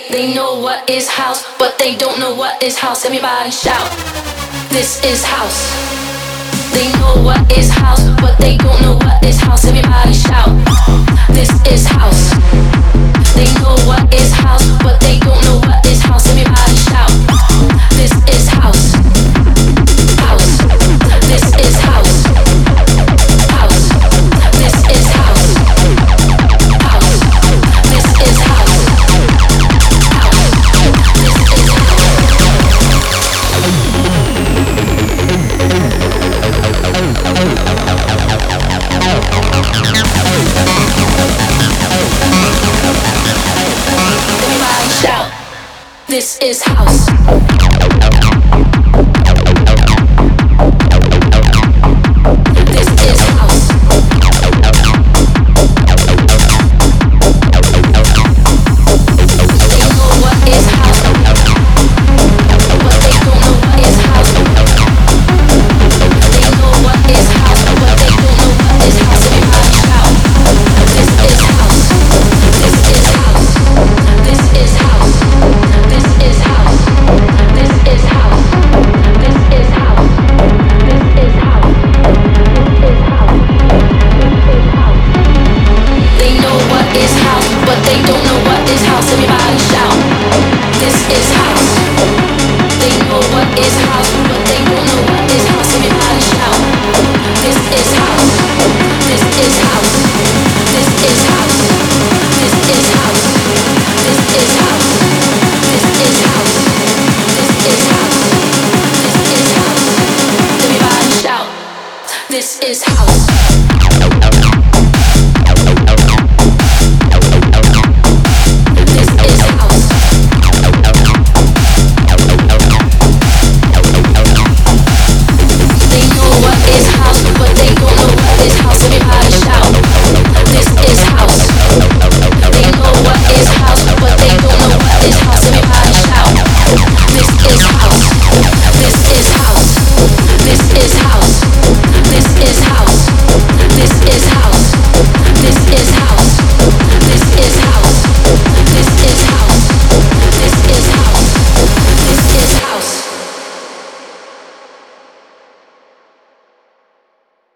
They know what is house, but they don't know what is house. Everybody shout, this is house. They know what is house, but they don't know what is house. Everybody shout, this is house. They know what is house, but they don't know what is house. Everybody shout, this is house. House. This is house. House. This is house. House. This is house. House. This is Everybody shout, this is house. This is